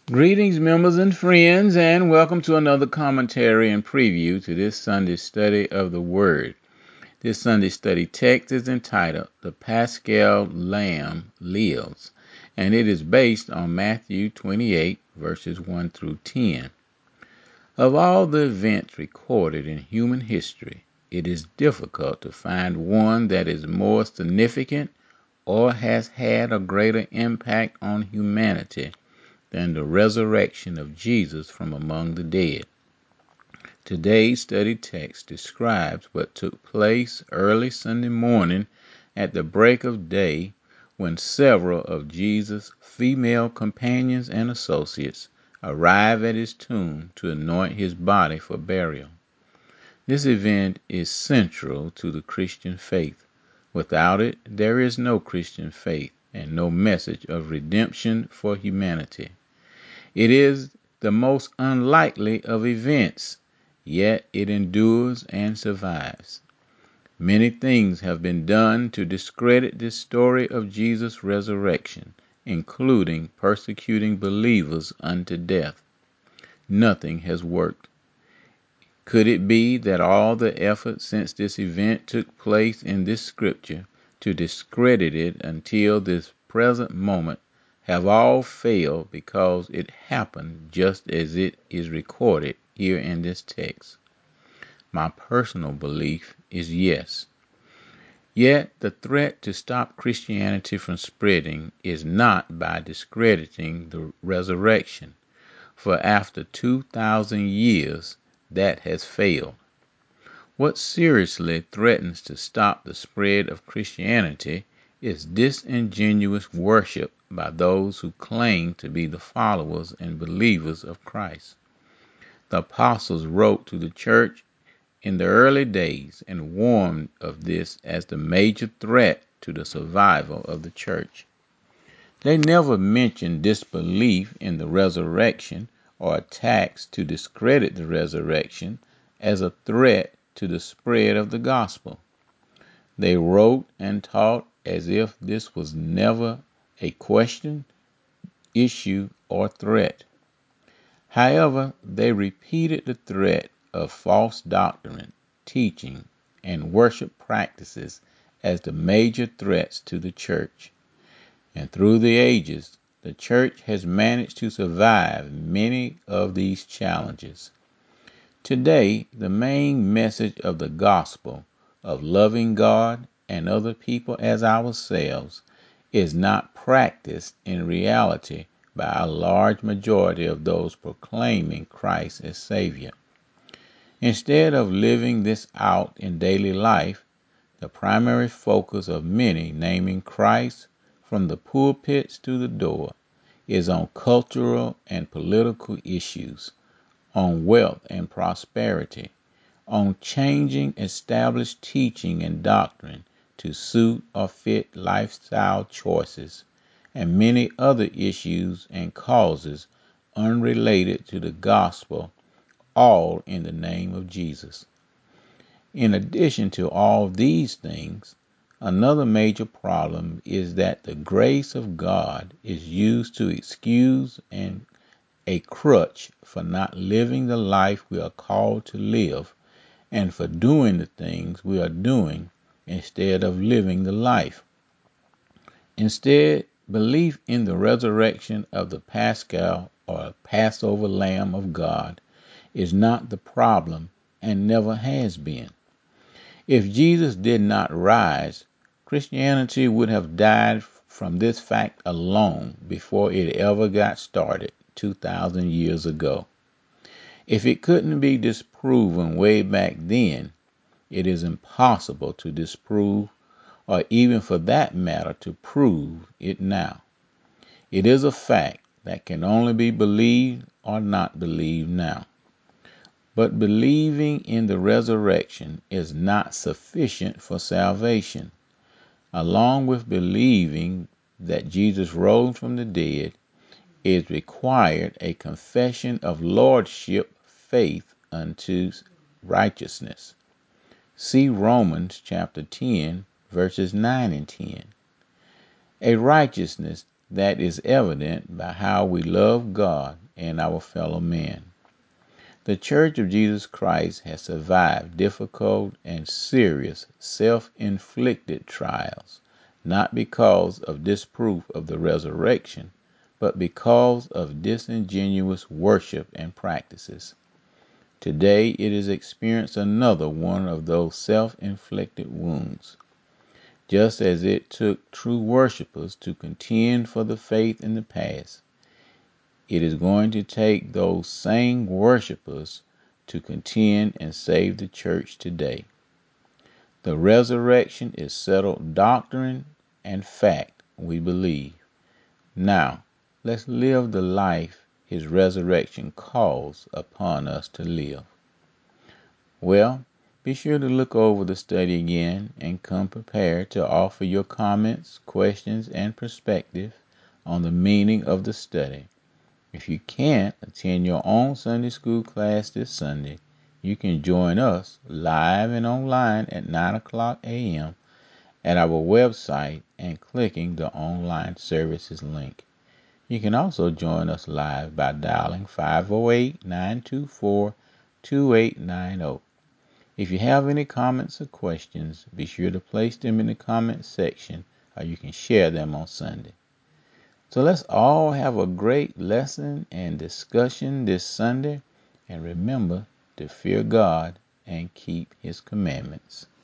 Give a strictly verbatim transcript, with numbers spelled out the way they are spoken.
Greetings, members and friends, and welcome to another commentary and preview to this Sunday study of the Word. This Sunday study text is entitled The Paschal Lamb Lives, and it is based on Matthew twenty-eight, verses one through ten. Of all the events recorded in human history, it is difficult to find one that is more significant or has had a greater impact on humanity than the resurrection of Jesus from among the dead. Today's study text describes what took place early Sunday morning at the break of day when several of Jesus' female companions and associates arrived at his tomb to anoint his body for burial. This event is central to the Christian faith. Without it, there is no Christian faith and no message of redemption for humanity. It is the most unlikely of events, yet it endures and survives. Many things have been done to discredit this story of Jesus' resurrection, including persecuting believers unto death. Nothing has worked. Could it be that all the effort since this event took place in this scripture to discredit it until this present moment have all failed because it happened just as it is recorded here in this text? My personal belief is yes. Yet the threat to stop Christianity from spreading is not by discrediting the resurrection, for after two thousand years that has failed. What seriously threatens to stop the spread of Christianity is disingenuous worship by those who claim to be the followers and believers of Christ. The apostles wrote to the church in the early days and warned of this as the major threat to the survival of the church. They never mentioned disbelief in the resurrection or attacks to discredit the resurrection as a threat to the spread of the gospel. They wrote and taught as if this was never a question, issue, or threat. However, they repeated the threat of false doctrine, teaching, and worship practices as the major threats to the church. And through the ages, the church has managed to survive many of these challenges. Today, the main message of the gospel of loving God and other people as ourselves is not practiced in reality by a large majority of those proclaiming Christ as Savior. Instead of living this out in daily life, the primary focus of many naming Christ from the pulpits to the door is on cultural and political issues, on wealth and prosperity, on changing established teaching and doctrine to suit or fit lifestyle choices, and many other issues and causes unrelated to the gospel, all in the name of Jesus. In addition to all these things, another major problem is that the grace of God is used to excuse and a crutch for not living the life we are called to live and for doing the things we are doing instead of living the life. Instead, belief in the resurrection of the Paschal or Passover Lamb of God is not the problem and never has been. If Jesus did not rise, Christianity would have died from this fact alone before it ever got started two thousand years ago. If it couldn't be disproven way back then, it is impossible to disprove or even for that matter to prove it now. It is a fact that can only be believed or not believed now. But believing in the resurrection is not sufficient for salvation. Along with believing that Jesus rose from the dead, is required a confession of lordship faith unto righteousness. See Romans chapter ten, verses nine and ten. A righteousness That is evident by how we love God and our fellow men. The Church of Jesus Christ has survived difficult and serious self-inflicted trials, not because of disproof of the resurrection, but because of disingenuous worship and practices. Today it has experienced another one of those self-inflicted wounds. Just as it took true worshipers to contend for the faith in the past, it is going to take those same worshipers to contend and save the church today. The resurrection is settled doctrine and fact, we believe. Now, let's live the life his resurrection calls upon us to live. Well, be sure to look over the study again and come prepared to offer your comments, questions, and perspective on the meaning of the study. If you can't attend your own Sunday school class this Sunday, you can join us live and online at nine o'clock a m at our website and clicking the online services link. You can also join us live by dialing five oh eight, nine two four, two eight nine oh. If you have any comments or questions, be sure to place them in the comments section, or you can share them on Sunday. So let's all have a great lesson and discussion this Sunday, and remember to fear God and keep his commandments.